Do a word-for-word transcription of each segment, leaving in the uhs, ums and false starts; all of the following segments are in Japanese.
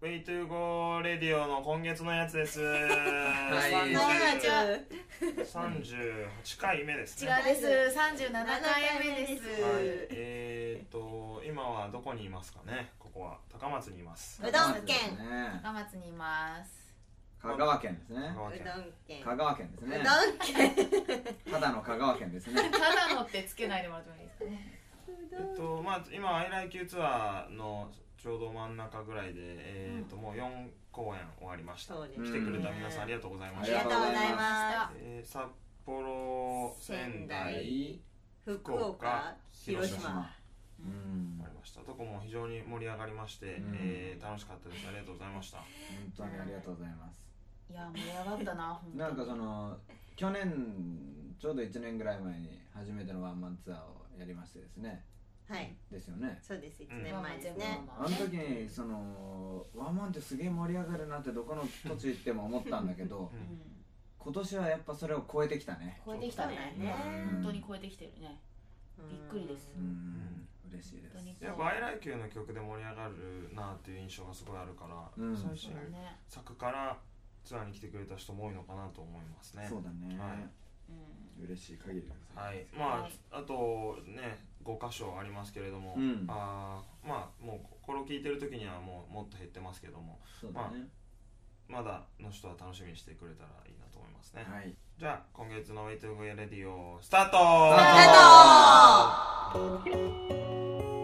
ウェイトゥーゴーレディオの今月のやつです。 はい。 さんじゅうはちかいめですね。 違うです。さんじゅうななかいめです。 はい。えーっと今はどこにいますかね。ここは高松にいます。 うどん県。 高松にいます。 香川県ですね。 うどん県。 香川県ですね。 うどん県。 ただの香川県ですね。 ただのってつけないでもらってもいいですかね。 えっとまあ今アイライキューツアーのちょうど真ん中ぐらいで、えー、ともうよんこうえん終わりました。来てくれた皆さんありがとうございました。 ありがとうございます。 えー、札幌、仙台、 福岡、広島うんありました。どこも非常に盛り上がりまして、 うんえー、楽しかったです。ありがとうございました。 本当にありがとうございます。 いや盛り上がったな本当に。 なんかその去年ちょうどいちねんぐらい前に初めてのワンマンツアーをやりましてですね。 はいですよね。 そうです。いちねんまえですね。 あの時にそのワンマンってすげえ盛り上がるなってどこの土地行っても思ったんだけど、今年はやっぱそれを超えてきたね。 超えてきたね。本当に超えてきてるね。びっくりです。 うん嬉しいです。 やっぱアイライキューの曲で盛り上がるなっていう印象がすごいあるから、最新作からツアーに来てくれた人も多いのかなと思いますね。 そうだね。 はい。 嬉しい限りです。 はい。まああとねごかしょありますけれども、ああまあもうこれを聞いてる時にはもうもっと減ってますけども、まあまだの人は楽しみにしてくれたらいいなと思いますね。はい。じゃあ今月のウェイトゥーゴーレディオスタート。スタート。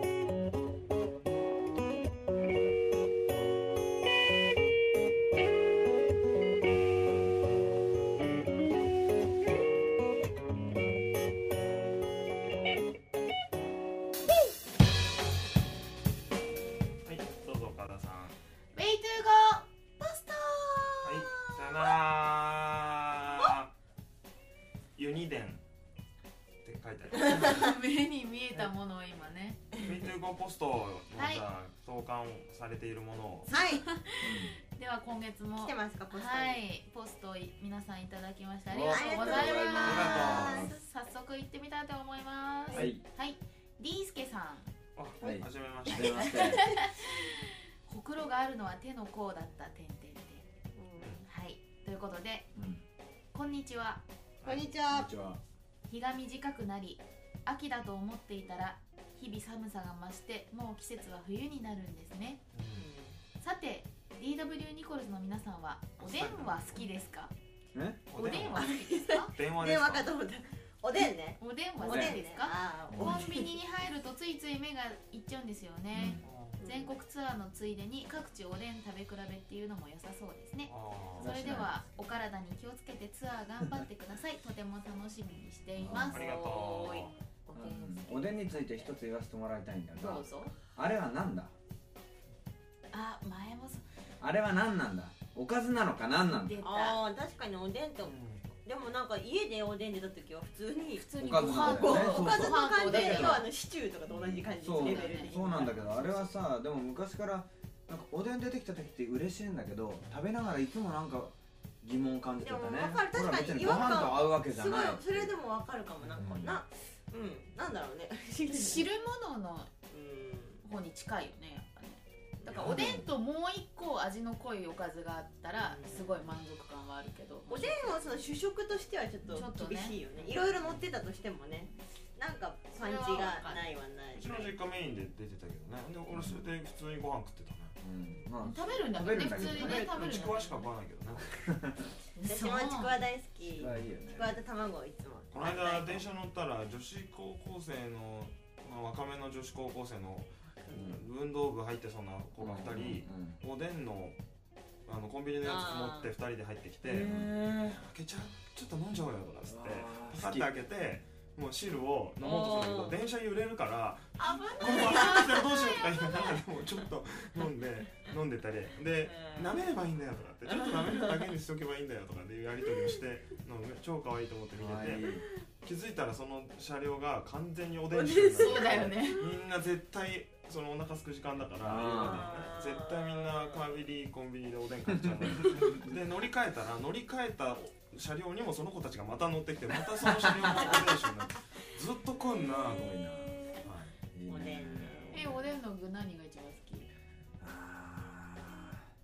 目に見えたものを今ね。 ウェイトゥーゴーポストのじゃあ投函されているものを。 はい。 では今月も来てますかポスト。 はい。ポスト皆さんいただきましてありがとうございます。早速行ってみたいと思います。はい。はい。リースケさん。 あ、はい。はじめまして。 ほくろがあるのは手の甲だった点々点。はい。ということで、こんにちは。 こんにちは。 日が短くなり秋だと思っていたら日々寒さが増してもう季節は冬になるんですね、うん、さて ディーダブリュー ニコルズの皆さんはおでんは好きですか？ え？ おでんは好きですか？ 電話ですか？ 電話かと思った。おでんね。 おでんは好きですか？コンビニに入るとついつい目がいっちゃうんですよね、うん、全国ツアーのついでに各地おでん食べ比べっていうのも良さそうですね。それではお体に気をつけてツアー頑張ってください。とても楽しみにしています。 ありがとう。 おでんについて一つ言わせてもらいたいんだが、 どうぞ。 あれはなんだ？ あ、前もあれは何なんだ？おかずなのか何なんだ？ ああ、確かにおでんと、でもなんか家でおでん出た時は普通に普通にご飯とおかずの感じで、要はあのシチューとかと同じ感じでレベルに。 そうなんだけど、あれはさ、でも昔からなんかおでん出てきた時って嬉しいんだけど、食べながらいつもなんか疑問感じてたね。 でも分かる、確かにご飯と合うわけじゃない。 それでも分かるかも。なんかな、うん、なんだろうね。 汁物の方に近いよね、やっぱね。だからおでんともう一個味の濃いおかずがあったらすごい満足感はあるけど、 おでんはその主食としてはちょっと厳しいよね。いろいろ乗ってたとしてもね、なんかパンチがないはない。 うちの実家メインで出てたけどね。で俺それで普通にご飯食ってたね。 食べるんだけどね、普通にね食べる。 ちくわしか食わないけどね。 私もちくわ大好き。ちくわと卵いつも。 この間電車乗ったら女子高校生の若めの女子高校生の運動部入ってそうな子がふたり、おでんのあのコンビニのやつ持ってふたりで入ってきて、開けちゃちょっと飲んじゃおうよとかつってパカッて開けて。もう汁を飲もうとするけど電車揺れるから危ないどうしようとか言いながらでもちょっと飲んで飲んでたりで舐めればいいんだよとかってちょっと舐めるだけにしとけばいいんだよとかっていうやり取りをして超可愛いと思って見てて気づいたらその車両が完全におでん車になってみんな絶対そのお腹すく時間だから絶対みんなカービリーコンビニでおでん買っちゃうで乗り換えたら乗り換えた車両にもその子たちがまた乗ってきてまたその車両のおでん一緒になってずっと来んなぁと思いな。 おでん。え、おでんの具何が一番好き？ あ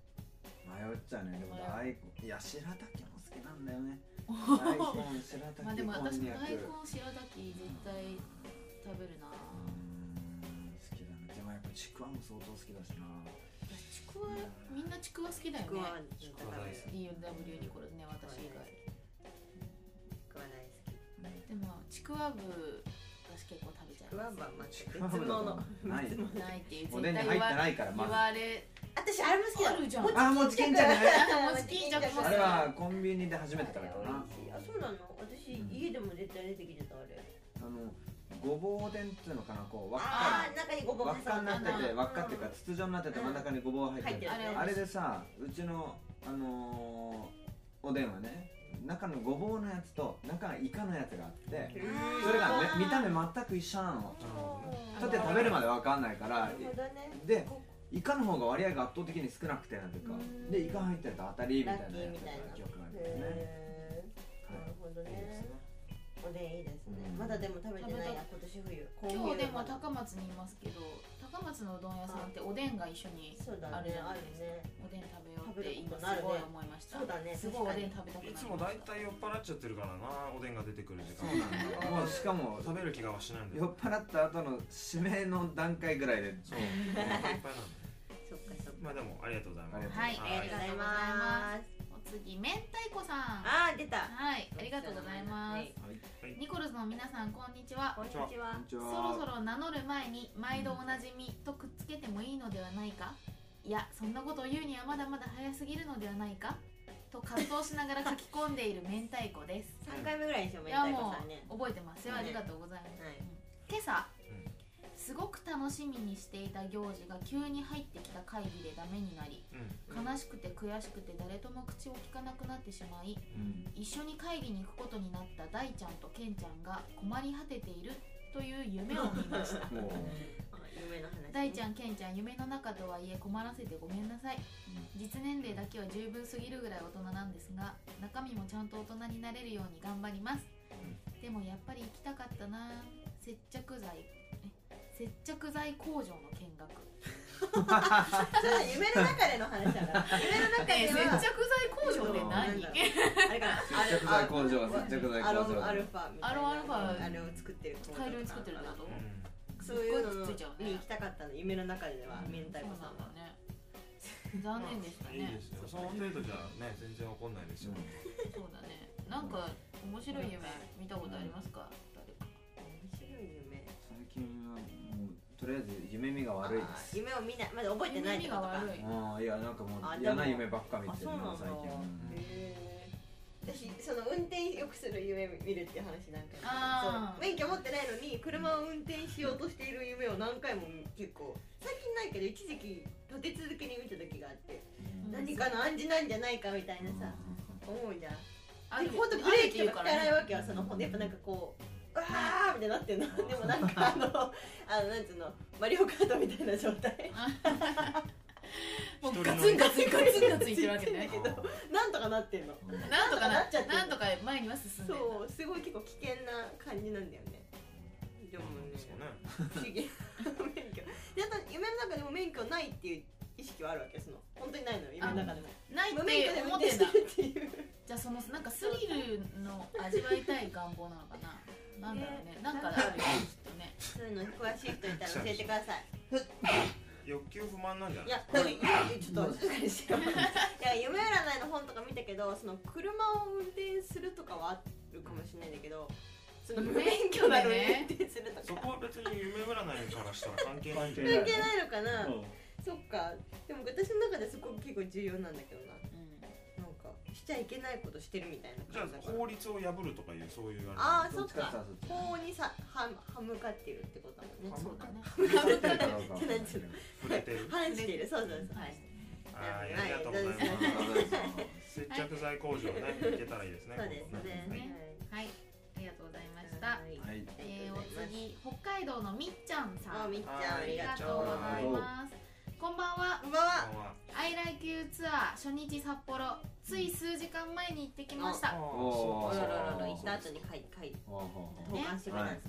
迷っちゃうね。でも大根、いや白滝も好きなんだよね。大根、白滝、 まあでも私もこんにゃく大根白滝絶対食べるな。 うーん好きだね。でもやっぱちくわも相当好きだしな。 ちくわみんなちくわ好きだよちくわね。 ちくわ大好き。 ディーダブリュー ニコルね、私以外。 ちくわ大好き。 でもちくわぶ私結構食べちゃちくわいまはまた別ちくわぶ物。 ない。 す。ないっていうおでんに入ってないから言まず。 われ私あれも好きだ。 あるじゃん。 あ、もち巾着ね。 もち巾着もあれはコンビニで初めて食べたな。 あ、そうなの。私家でも絶対出てきてたあれ。 あのごぼうおでんっていうのかな、こう輪っあかあ、中にごぼう輪っかになってて、輪っかっていうかう筒状になってて真ん中にごぼうが入ってる。 入ってるあれでさ、うちのあのーおでんはね、中のごぼうのやつと中のイカのやつがあって、それがめ見た目全く一緒なの。だって食べるまで分かんないから。でイカの方が割合が圧倒的に少なくてなんていうか、でイカ入ってると当たりみたいなやつだった記憶がありますね。 なるほどね。おでんいいですね。まだでも食べてないや、今年冬。 今日でも高松にいますけど、高松のうどん屋さんっておでんが一緒にあるじゃないですか。おでん食べようって今すごい思いました。 そうだね。 すごいおでん食べたくなりました。 いつも大体酔っ払っちゃってるからな、おでんが出てくる時間。 そうなんだ。もうしかも食べる気がはしないんだ酔っ払った後の指名の段階ぐらいで。 そう。いっぱいなんだ。 そっかそっか。 まあでもありがとうございます。 はい、ありがとうございます。お次、明太子さん。 あー出た。 はい、ありがとうございます。ニコルズの皆さん、こんにちは。 こんにちは。 そろそろ名乗る前に毎度おなじみとくっつけてもいいのではないか。いや、そんなことを言うにはまだまだ早すぎるのではないかと葛藤しながら書き込んでいる明太子です。 さんかいめぐらいにしょ、明いや、も太子さんね。 う覚えてますよ。ありがとうございます。 はい今朝すごく楽しみにしていた行事が急に入ってきた会議でダメになり、悲しくて悔しくて誰とも口を聞かなくなってしまい、一緒に会議に行くことになった大ちゃんとケンちゃんが困り果てているという夢を見ました。 夢の話。 大ちゃん、ケンちゃん、夢の中とはいえ困らせてごめんなさい。実年齢だけは十分すぎるぐらい大人なんですが、中身もちゃんと大人になれるように頑張ります。でもやっぱり行きたかったな。接着剤接着剤工場の見学。 それ夢の中での話だから。夢の中では接着剤工場って何？ あれかな。 接着剤工場は接着剤工場。 アロアルファみたいな。 アロアルファあれを作ってる工場。 大量に作ってるってこと？ そういうのに行きたかったの。夢の中では明太子さんはね。残念でしたね。 いいですよ。その程度じゃね全然怒んないですよ。 そうだね。なんか面白い夢見たことありますか？誰か。 面白い夢。 最近はもうとりあえず夢見が悪いです。 夢を見ないまだ覚えてないってことか。 ああいやなんかもう嫌な夢ばっか見てるな最近。 私その運転よくする夢見るっていう話なんかそう免許持ってないのに車を運転しようとしている夢を何回も結構最近ないけど一時期立て続けに見た時があって、何かの暗示なんじゃないかみたいなさ思うじゃん。でほんとブレーキとか使えないわけよ。そのやっぱなんかこううわーみたいになってんの。でもなんかあのあのなんつうのマリオカートみたいな状態。 もうガツンガツンガツンガツンいってるわけね。 なんとかなってんの。 なんとかなっちゃってなんとか前には進んでる。 そうすごい結構危険な感じなんだよね。でもね不思議免許。であと夢の中でも免許ないっていう意識はあるわけ。その本当にないの夢の中でも。 ないって思ってんだ。じゃあそのなんかスリルの味わいたい願望なのかな。なんだろうね。なんかあるよきっとね。 そういうの詳しい人いたら教えてください。 欲求不満なんじゃない？ いや、ちょっと静かにしよう。いや、夢占いの本とか見たけど、その車を運転するとかはあるかもしれないんだけど、その無免許なのに運転するとか。 そこは別に夢占いからしたら関係ないんじゃない？関係ないのかな。そっか。でも私の中でそこ結構重要なんだけどな。なんかしちゃいけないことしてるみたいな感じだから。じゃあ法律を破るとかいうそういうあれ。ああ、そっか。法にさは歯向かってるってことだもんね。 そうだね。 歯向かってるってなんつうの。 触れてる。 反してる。そうそうそう。はい。 ああ、ありがとうございます。接着剤工場ね、行けたらいいですね。 そうですね。 はい、ありがとうございました。ええ、お次、北海道のみっちゃんさん。 あ、みっちゃん、 ありがとうございます。こんばんは。 こんばんは。 I like you ツアー初日札幌、つい数時間前に行ってきました。 おらららら行った後に書いて書いて投函してくれたんですね。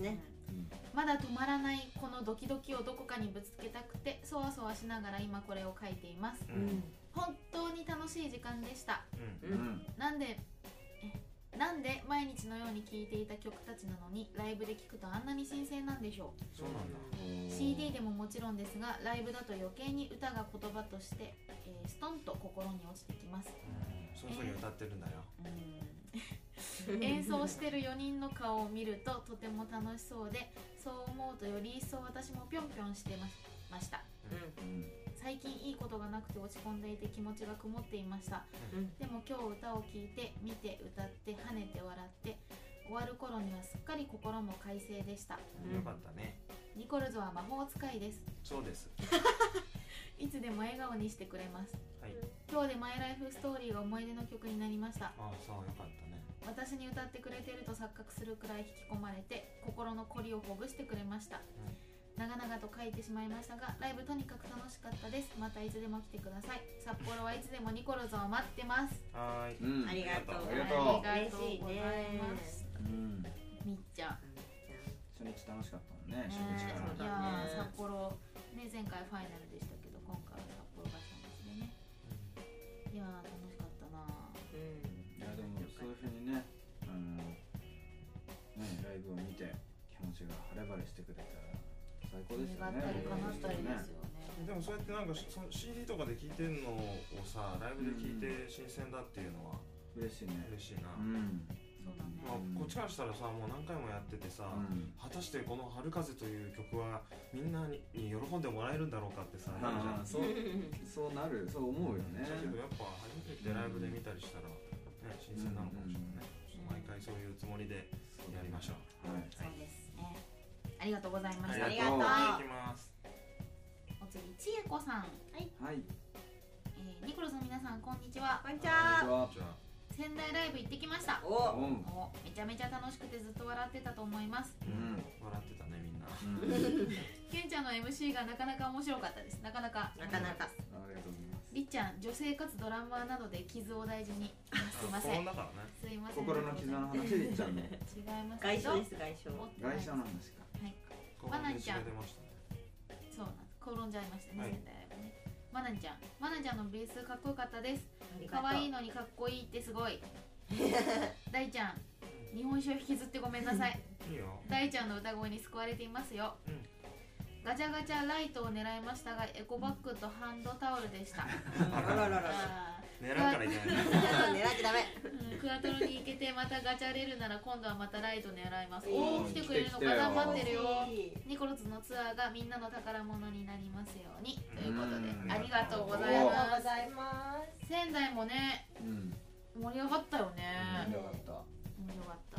まだ止まらないこのドキドキをどこかにぶつけたくてそわそわしながら今これを書いています、 うん、 本当に楽しい時間でした、 うん、 なんでなんで毎日のように聴いていた曲たちなのにライブで聴くとあんなに新鮮なんでしょう。 そうなんだ。 シーディー でももちろんですがライブだと余計に歌が言葉として、えー、ストンと心に落ちてきます。 そうそうに歌ってるんだよ、 えー、演奏してるよにんの顔を見るととても楽しそうで、そう思うとより一層私もぴょんぴょんしてました、うん、最近いいことがなくて落ち込んでいて気持ちが曇っていました、うん、でも今日歌を聴いて見て歌って跳ねて笑って終わる頃にはすっかり心も快晴でした、 うん、よかったね。 ニコルズは魔法使いです。 そうですいつでも笑顔にしてくれます、 はい、 今日でマイライフストーリーが思い出の曲になりました。 ああ、そう、よかったね。 私に歌ってくれてると錯覚するくらい引き込まれて心のこりをほぐしてくれました、うん、長々と書いてしまいましたがライブとにかく楽しかったです。またいつでも来てください。札幌はいつでもニコルズを待ってます。 はい、 うん、ありがとうありがとうありがとうございます、うん、みっちゃん初日楽しかったもんね。 ね初日からいやー札幌ね、前回ファイナルでしたけど今回は札幌が初日でね、いやー楽しかったな、うん、 いやでもそういう風にね、あのねライブを見て気持ちが晴れ晴れしてくれたら最高ですよね。 願ったり叶ったりですよね。 でもそうやってなんかその シーディー とかで聴いてるのをさライブで聴いて新鮮だっていうのは嬉しいね。 嬉しいな、 うん、 そうだね、 まあ、こっちからしたらさもう何回もやっててさ、うん、果たしてこの春風という曲はみんなに喜んでもらえるんだろうかってさ、なるじゃん。 そう、そうなる、そう思うよね。 だけどやっぱ初めてライブで見たりしたら、ね、新鮮なのかもしれないね、うん、毎回そういうつもりでやりましょう、 はい、そうですね。ありがとうございました。 ありがとう。いきます。 お次、ちえこさん。はい、 はい、 えー、ニコルズの皆さんこんにちは。 こんにちは。 仙台ライブ行ってきました。 おおめちゃめちゃ楽しくてずっと笑ってたと思います、 うん、笑ってたねみんな、 うん、ケンちゃんの エムシー がなかなか面白かったです。なかなかなかなかありがとうございます。 りっちゃん女性かつドラマーなどで傷を大事にすいません、ね、すいません心の傷の話りっちゃんの違いますけど外傷です外傷外傷なんですか。 はい、マナンちゃんそうなんです転んじゃいましたね、はい、仙台ライブね。マナンちゃんマナンちゃんのベースかっこよかったです。可愛いのにかっこいいってすごい大ちゃん日本酒を引きずってごめんなさいいいよ。 大ちゃんの歌声に救われていますよ、うん、ガチャガチャライトを狙いましたがエコバッグとハンドタオルでしたあらららら狙うからいけない狙ってダメ、 うん、クワトロに行けてまたガチャれるなら今度はまたライト狙います。おお来てくれるのか頑張ってるよ。ニコルズのツアーがみんなの宝物になりますようにということでありがとうございます。仙台もね、うん、盛り上がったよね。 盛り上がった盛り上がった。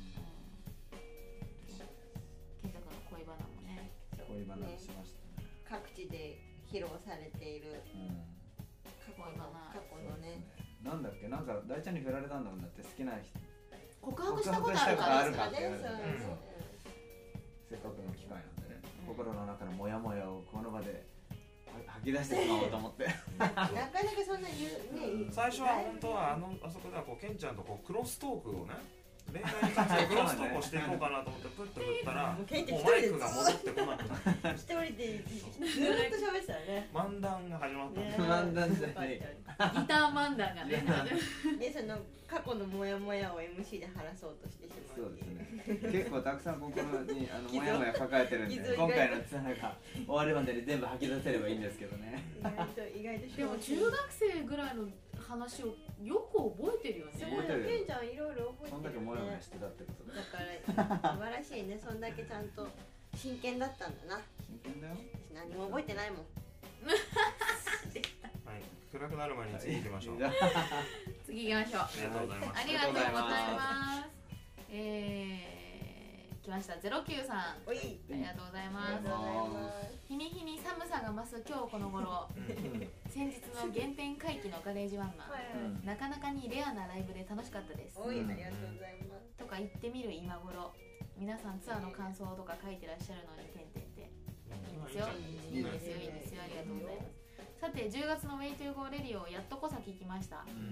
ケンタ君の恋バナもね恋バナしましたね。 各地で披露されている、うん過去の過去のね、 なんだっけなんか大ちゃんに振られたんだもんだって好きな人告白したことあるからですかね。せっかくの機会なんでね、うん、心の中のモヤモヤをこの場で吐き出してしまおうと思ってなかなかそんな言うね、 最初は本当はあのあそこではこうケンちゃんとこうクロストークをね恋愛に関してクロストークをしていこうかなと思ってプッと振ったらもうマイクが戻ってこなくなって一人でずっと喋ってたらね漫談が始まったね。 漫談じゃないギター漫談がねでその過去のモヤモヤを エムシー で話そうとしてしまう。 そうですね結構たくさん心にあのモヤモヤ抱えてるんで今回のツアーが終わるまでに全部吐き出せればいいんですけどね意外と意外とでも中学生ぐらいの話をよく覚えてるよね。 すごいね、ケンちゃんいろいろ覚えてるよね。 そんだけモヤモヤしてたってことだから素晴らしいね。そんだけちゃんと真剣だったんだな。 真剣だよ。 何も覚えてないもんはい、暗くなる前に次行きましょう次行きましょう。 ありがとうございます。 ありがとうございます。えー、来ましたゼロきゅうさん。 おいありがとうございます。日に日に寒さが増す今日この頃先日の原点回帰のガレージワンマン、はいはい、なかなかにレアなライブで楽しかったです。 おいありがとうございます。 とか言ってみる今頃皆さんツアーの感想とか書いてらっしゃるのに点々っていいですよいいですよいいですよありがとうございます。さてじゅうがつのウェイトゥーゴーレディオやっとこさ聞きました、うん、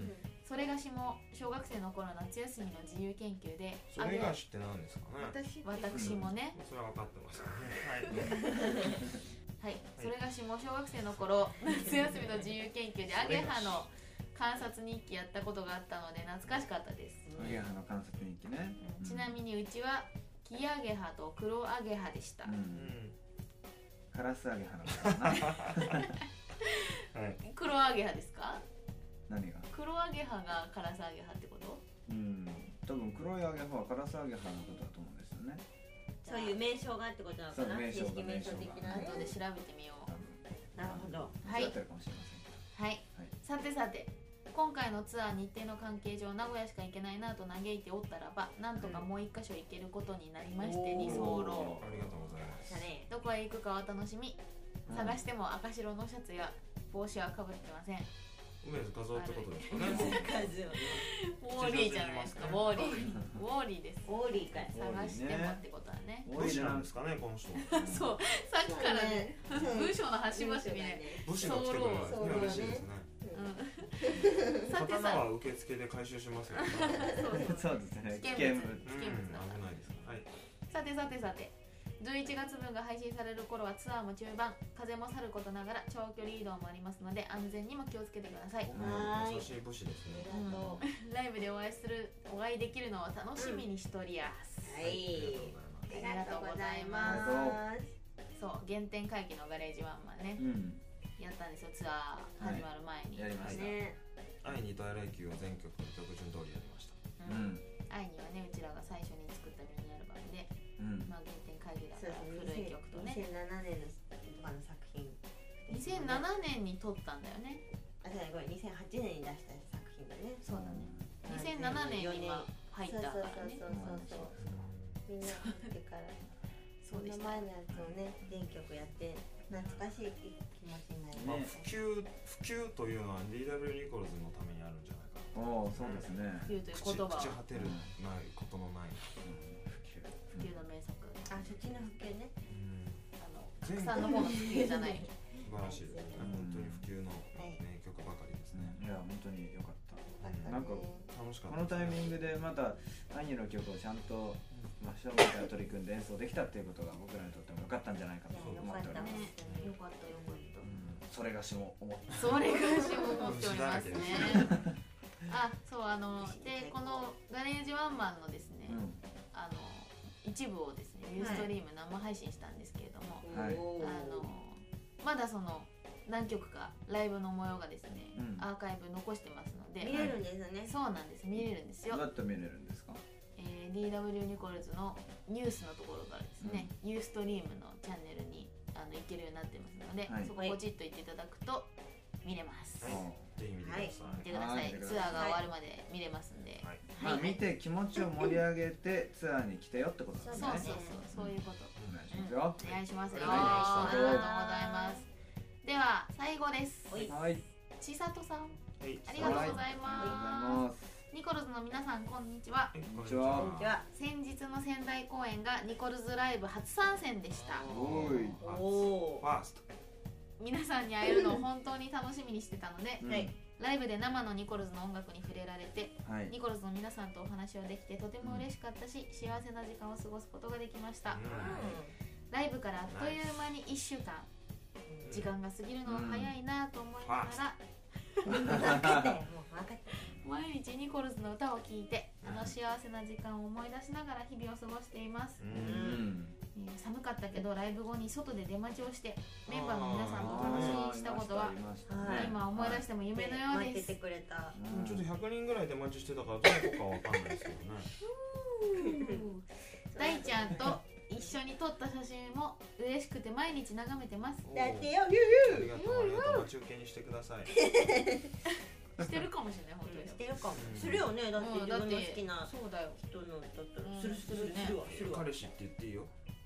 それがしも小学生の頃夏休みの自由研究でそれが知って何ですかね。 私私もね、 それは分かってますからね。 はい、それがしも小学生の頃夏休みの自由研究でアゲハの観察日記やったことがあったので懐かしかったです、 アゲハの観察日記ね、 うん、ちなみにうちはキアゲハと黒アゲハでした、 うんうんカラスアゲハのかなはい。 黒アゲハですか？ 何が黒アゲハがカラスアゲハってこと？ うん多分黒いアゲハはカラスアゲハのことだと思うんですよね。 そういう名称があってことなのかな。 そう名称が正式名称的なね後で調べてみよう。 多分なるほど。 はい間違ってるかもしれませんけど、 はい、 はいさてさて今回のツアー日程の関係上名古屋しか行けないなと嘆いておったらばなんとかもう一箇所行けることになりましてに候。 ありがとうございます。 だね。 どこへ行くかは楽しみ。探しても赤白のシャツや帽子はかぶってません。 梅津和夫ってことですかね。 ウォーリーじゃないですか。ウォーリーウォーリーです。 オーリーかい。 探してもってことはね。 武士なんですかね、この人。 そうさっきからね文章の端々にね武士が来てくれるんですね。嬉しいですね。 うんさて刀さは受付で回収しますよね。 そうそうそうですね危険物うん、 危険物だった危ないです。はい。 さてさてさてじゅういちがつ分が配信される頃はツアーも中盤風もさることながら長距離移動もありますので安全にも気をつけてください。 はい優しい武士ですね。 ありがとう。 ライブでお会いするお会いできるのを楽しみにしとりやす、 はい。 ありがとうございますそう原点回帰のガレージワンマンねうんやったんですよツアー始まる前に、 やりました、 ね。 愛にトイレ級を全曲曲順通りやりました。 ううんん愛にはねうちらが最初に作ったミニアルバムで、 うんまあ、原点回帰だそうからですね。 古い曲とねにせんななねんのとかの作品。 にせんななねんに撮ったんだよね。 あ、そうだこれにせんはちねんに出した作品だね。 そうだねにせんななねんに今入ったからねそうそうそうそう。みんな入ってから。そそうでしたの前のやつをね、全曲やって懐かしい気持ちになりまあま普及普及というのは ディーダブリュー ニコルズのためにあるんじゃないかな。 おおそうですね、 普及という口言葉は口果てるないことのない。 普及の名作あ、そっちの普及ね。 うんあの全たくさんの方の普及じゃない素晴らしいですね。本当に普及の名曲ばかりですね。 いや本当に良かったよかったねなんか楽しかっこのたですね。 タイミングでまたアニの曲をちゃんと真正面から取り組んで演奏できたっていうことが僕らにとっても良かったんじゃないかと思っております、 ねよかったよかったうんそれがしも思ってそれがしも思っておりますねあ、そうあのでこのガレージワンマンのですね、 うんあの一部をですねユーストリーム生配信したんですけれども、 はいおーあのまだその何曲かライブの模様がですね、 うんアーカイブ残してますので見れるんですね。 そうなんです見れるんですよどうやって見れるんですかえー、ディーダブリュー ニコルズのニュースのところからですね、ユーストリームのチャンネルにあの行けるようになってますので、 はいそこポチッと行っていただくと見れます、 はいぜひ見てください。 見てください、 はいツアーが終わるまで見れますんで、 はい。 まあ見て気持ちを盛り上げてツアーに来てよってことですねそうそうそうそういうこと、 お願いしますよ、 お願いしますよお願いしますありがとうございますでは最後ですおいはいちさとさんはい。 ありがとうございありがとうございまますすニコルズの皆さんこんにちは。 はいこんにちはこんにちは。 先日の仙台公演がニコルズライブ初参戦でした。 おいおお。 ファースト。 皆さんに会えるのを本当に楽しみにしてたので、 うんはいライブで生のニコルズの音楽に触れられて、 はいニコルズの皆さんとお話をできてとても嬉しかったし、幸せな時間を過ごすことができました。ライブからあっという間にいっしゅうかん、時間が過ぎるのは早いなと思いながら、 分かったよ。もう分かった。 毎日ニコルズの歌を聴いて、あの幸せな時間を思い出しながら日々を過ごしています。 う。 うんんえー寒かったけどライブ後に外で出待ちをしてメンバーの皆さんとお話ししたことはありましたはい今思い出しても夢のようです。 待っててくれた。 うんちょっとひゃくにんぐらいで待ちしてたからどうかわかんないですけどね。 大ちゃんと一緒に撮った写真も嬉しくて毎日眺めてます。 おーだってよ、 ありがとうありがとう。待ち受けにしてください。 してるかもしれない本当に。 してるかもう。んするよね。だってうん自分の好きなそうだよ。 人のだったうんらするするするねするわするわ。 彼氏って言っていいよ。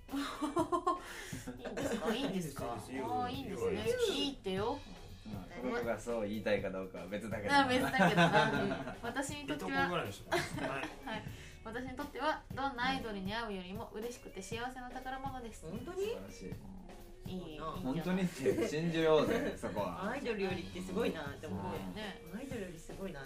いいんですかいいんですか。 いいですいいですああいいんですね。いいってよ。 まあこの子がそう言いたいかどうかは別だけどあ別だけどな。私にいととってはこぐらいにしてます。はい。 はい私にとってはどんなアイドルに会うよりも嬉しくて幸せな宝物です。 本当素晴に？ らしいいいいいんじゃない本当にって信じようぜそこはアイドルよりってすごいなって思う。 すごいよね。 アイドルよりすごいな。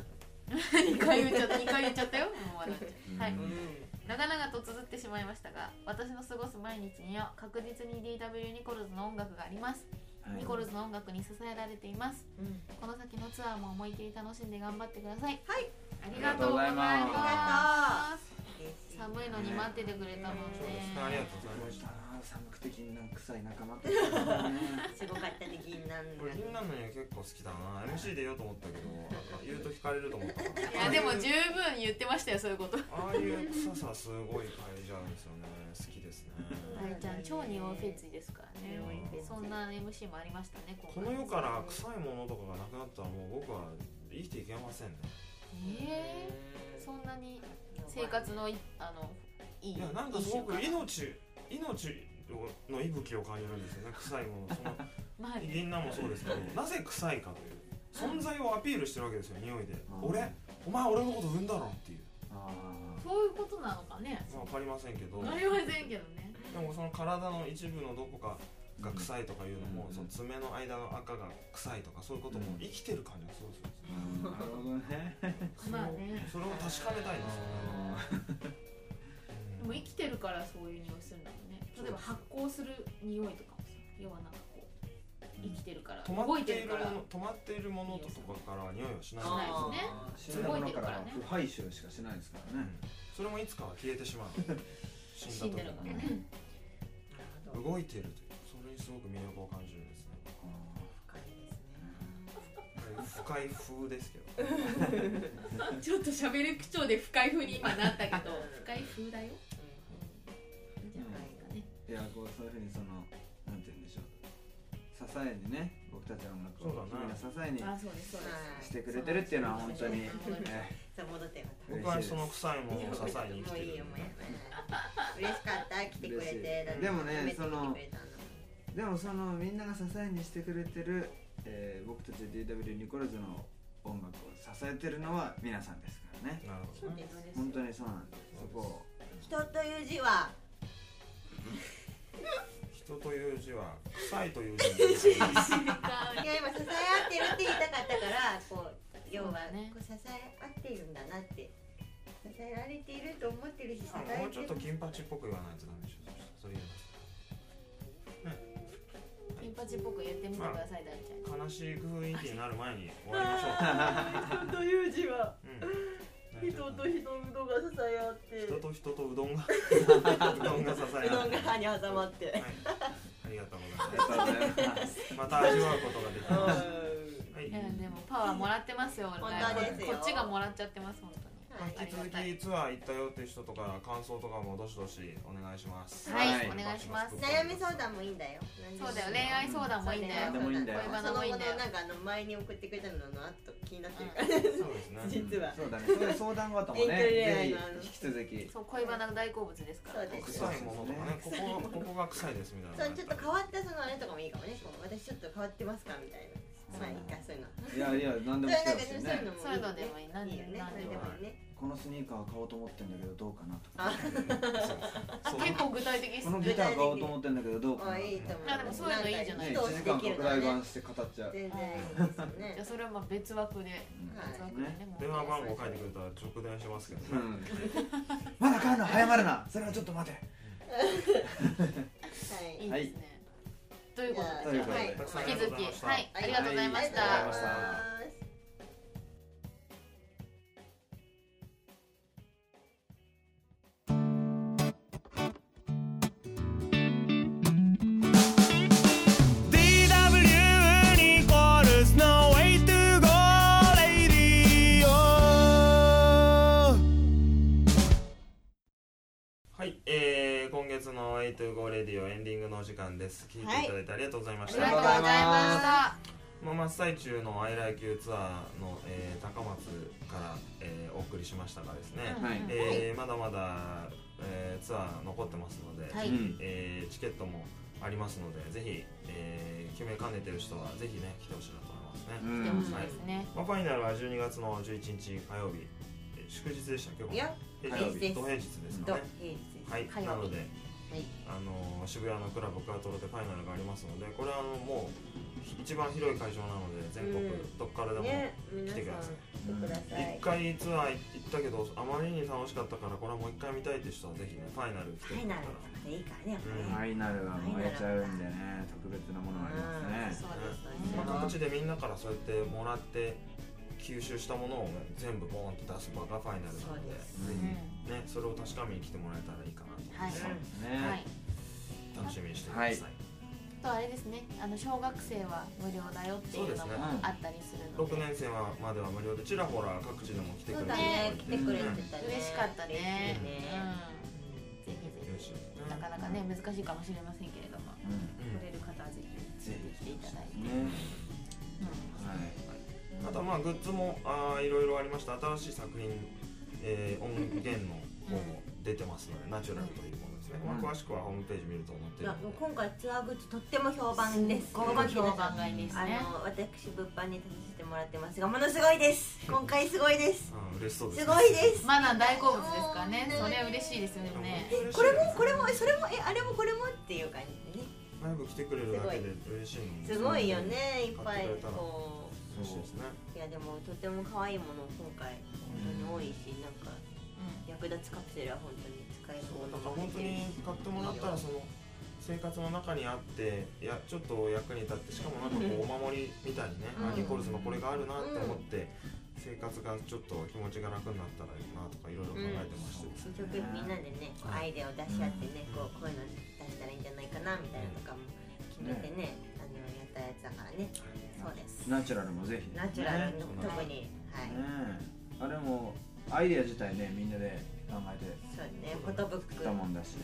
にかい言っちゃったにかい言っちゃったよ。もう笑っちゃう。はい、 うん長々と綴ってしまいましたが、私の過ごす毎日には確実に ディーダブリュー ニコルズの音楽があります。ニコルズの音楽に支えられています。 うん、 この先のツアーも思い切り楽しんで頑張ってください。 はい、 ありがとうございます。 あ寒いのに待っててくれたもんね。 ありがとうございました。 寒くて銀杏臭い仲間とすごかったね、銀杏これ銀杏のには結構好きだな。 エムシー で言おうと思ったけど言うと聞かれると思ったから。 いやでも十分言ってましたよ、そういうこと。 ああいう臭さすごい嗅いじゃうんですよね。好きですね。 あいちゃん超匂いフェチですからね。そんな エムシー もありましたね。 この世から臭いものとかがなくなったらもう僕は生きていけませんね。 えー、そんなに生活のいあのいい。 いやなんかすごく命命の息吹を感じるんですよね。臭いもの、そのまあ、 銀杏もそうですけど、なぜ臭いかという存在をアピールしてるわけですよ、匂いで。俺、お前俺のこと産んだろっていう。 あそういうことなのかね。 まあ、分かりませんけど、 分かりませんけどね。 でもその体の一部のどこかが臭いとかいうのも、 うん、 その爪の間の赤が臭いとかそういうことも生きてる感じがするんですよ。 ーなるほどね。 まあね。 それを確かめたいんですよね。 でも生きてるからそういう匂いするんだもんね。例えば発酵する匂いとかもさ、要はなんかこう生きてるから止ま動いっているもてるからの止まっているものとかから匂いはしないしないですね。 死んだものから不排臭しかしないですからね。 それもいつかは消えてしまう。死死んでるからね。 動いているという、それにすごく魅力を感じるんですね。深い風ですけど。 ちょっと喋る口調で深い風に今なったけど、深い風だよ。いいんじゃないかね。 いや、こうそういうふうにそのなんて言うんでしょう、支えにね、僕たちの音楽を君の支えにあ、そうですそうです。 してくれてるっていうのは本当に。 さあ戻ってよかった。 僕はその臭いものを支えに生きてる。 もういいよ、もうやめ嬉しかった、来てくれて。 でもね、そのでもそのみんなが支えにしてくれてる、えー、僕たち ディーダブリュー ニコルズの音楽を支えてるのは皆さんですからね。 なるほどね。 本当にそうなんです。そこを人という字は人という字は臭いという字。 いや、今支え合ってるって言いたかったから、こう要はね、こう支え合っているんだなって、支えられていると思ってるし、支えてる。 もうちょっと金八っぽく言わないとダメでしょ。そういうの。 金八っぽく言ってみてください、大ちゃん。 悲しい雰囲気になる前に終わりましょう。 人という字は、 うん、 人と人とうどんが支え合って、 人と人とうどんがうどんが支え合って、 うどんが歯に挟まって、はい、 ありがとうございます。また味わうことができます。はい、 いやでもパワーもらってますよ。 本当ですよ。 こっちがもらっちゃってます本当に。 引き続きツアー行ったよっていう人とか感想とかもどしどしお願いします。 はい、お願いします。 悩み相談もいいんだよ。 そうだよ、恋愛相談もいいんだよ。 恋バナもいいんだよ。 なんかあの前に送ってくれたののあと気になってるから。 そうですね。 実は。 そうだね。そういう相談事もね、ぜひ引き続き。 そう、恋バナ大好物ですから。 そうです。 臭いものとかね、ここここが臭いですみたいな。 そう、ちょっと変わったそのあれとかもいいかもね。私ちょっと変わってますかみたいな。まあいいか、そういうの。 いやいや、何でもしてほしいね。 そういうのでもいい。何でもいいね。 このスニーカー買おうと思ってんだけどどうかなとか。 結構具体的ですね。 このギター買おうと思ってんだけどどうかな。 いいと思う。 あ、でもそういうのいいじゃない。 いちじかん拡大版して語っちゃう。 全然いいですね。 じゃあそれはまあ別枠で。別枠でね。 電話番号書いてくれたら直電しますけどね。 まだ買うの早まるな。それはちょっと待て。 はい。いいですね。ということで、 はい。 引き続き、はい、ありがとうございました。 はい、えー、今月のエイトゥーゴーレディオエンディングのお時間です。聞いていただいてありがとうございました。 ありがとうございました。 まあ、真っ最中の I like you ツアーの、えー、高松から、えー、お送りしましたがですね、 はい、 えー、まだまだ、えー、ツアー残ってますので、はい、えー、チケットもありますので、ぜひ、えー、決めかねてる人はぜひね来てほしいなと思いますね。 来てほしいですね。 まあ、ファイナルはじゅうにがつのじゅういちにち火曜日、祝日でしたっけ？ いや、 平日です。土平日ですかね。はい、なので、 あの渋谷のクラブクアトロでファイナルがありますので、これはあのもう一番広い会場なので全国どっからでも来てください。一回ツアー行ったけどあまりに楽しかったからこれはもう一回見たいって人はぜひねファイナル来てくれたら。 ファイナルいいからね、やっぱり。 ファイナルが燃えちゃうんでね、特別なものがありますね。 そうですね。 まあ各地でみんなからそうやってもらって吸収したものを、ね、全部ボーンって出す場がファイナルなので、ぜひねそれを確かめに来てもらえたらいいかなと思います。 はい。 楽しみにしてください。 とあれですね、あの小学生は無料だよっていうのもあったりするので、 ろくねん生までは無料でちらほら各地でも来てくれて、 来てくれてたね。 嬉しかったね。ぜひぜひ。なかなかね難しいかもしれませんけれども、来れる方はぜひぜひ来ていただいて。 あとはまあグッズもあいろいろありました。新しい作品、えー、音源の方も出てますので、ナチュラルというものですね。まあ詳しくはホームページ見ると思ってるので。 今回ツアーグッズとっても評判です。 評判がいいですね。 あの私物販に立たせてもらってますが、ものすごいです。今回すごいです。 うん、嬉しそうです。 すごいです。 マナ大好物ですからね。それは嬉しいですよね。 これもこれもそれもえあれもこれもっていう感じでね。 ライブ来てくれるだけで嬉しいの。 すごいよね、いっぱいこう。 嬉しいですね。 いやでもとても可愛いもの今回本当に多いし、なんか役立つカプセルは本当に使えそうな。 本当に買ってもらったらその生活の中にあってやちょっと役に立って、しかもなんかこうお守りみたいにね、アニコルズのこれがあるなって思って生活がちょっと気持ちが楽になったらいいなとかいろいろ考えてましてですね。 一生懸命みんなでねアイデアを出し合ってね、こうこういうの出したらいいんじゃないかなみたいなとかも決めてね、あのやったやつだからね。そうです。 ナチュラルもぜひ。 ナチュラルの特に、はい。 あれもアイデア自体ねみんなで考えて。 そうね、フォトブック。 作ったもんだし。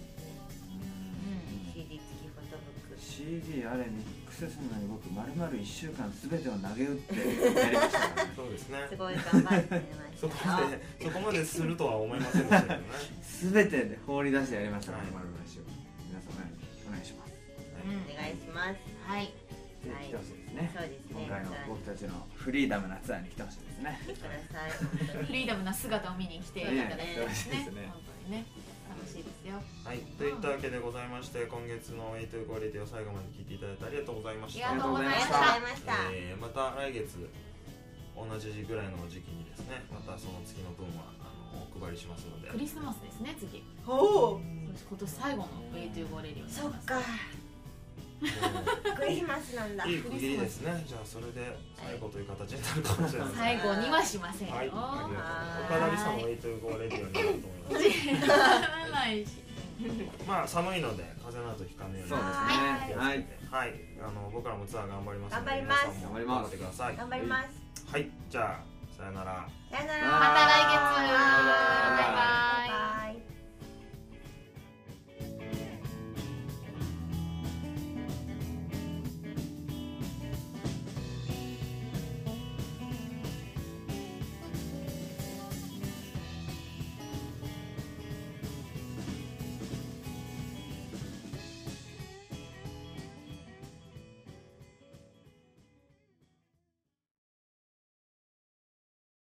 シーディー 付きフォトブック。 シーディー あれミックスするのに僕丸々一週間すべてを投げ打ってやりましたからね。 そうですね。 すごい頑張ってました。 そこまでそこまでするとは思いませんでしたけどね。 すべてで放り出してやりましたから丸々一週間。皆さんねお願いします。 お願いします。 はい。 来てほしいですね。 そうですね。 今回の僕たちのフリーダムなツアーに来てほしいですね。 来てください。 フリーダムな姿を見に来ていただきたいですね。本当にね、楽しいですよ。 はい、といったわけでございまして、今月のエイトゴレディを最後まで聞いていただいてありがとうございました。 ありがとうございました。 えー、また来月同じぐらいの時期にですね、またその月の分はあのお配りしますので。 クリスマスですね、次。 ほう。 今年最後のエイトゴレディを。 そっか。クリスマスなんだ。 いい区切りですね。じゃあそれで最後という形になるかもしれません。 最後にはしませんよ。 はい、ありがとう。岡田理さんもエイトゴレディオになると思います。 ならないし。 まあ寒いので風邪などひかないように。 そうですね。はい。 はい、あの僕らもツアー頑張りますので。 頑張ります。 頑張ります。頑張ってください。 頑張ります。 はい、じゃあさよなら。 さよなら。 また来月。